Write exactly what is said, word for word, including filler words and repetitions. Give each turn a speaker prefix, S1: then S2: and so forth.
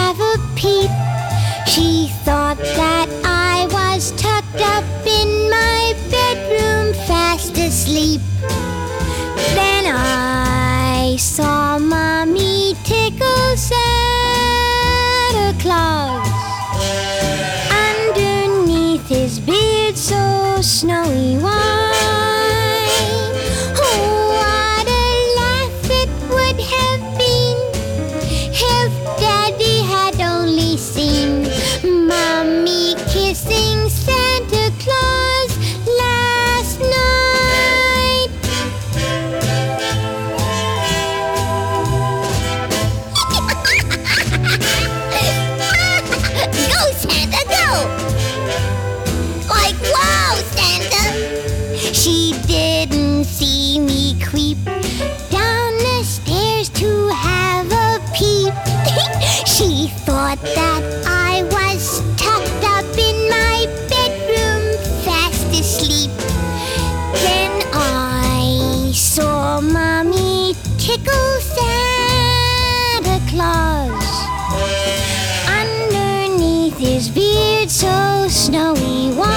S1: have a peep. She thought that I was tucked up in my bedroom fast asleep. Then I saw Mommy tickle Santa Claus underneath his beard so snowy white. Oh, what a laugh it would have been if Daddy had only seen Mommy kissing Santa Claus last night. Go, Santa, go! Like, wow, Santa! She didn't see me creep down the stairs to have a peep. She thought that I was tucked up in my bedroom fast asleep. Then I saw Mommy tickle Santa Claus underneath his beard so snowy white.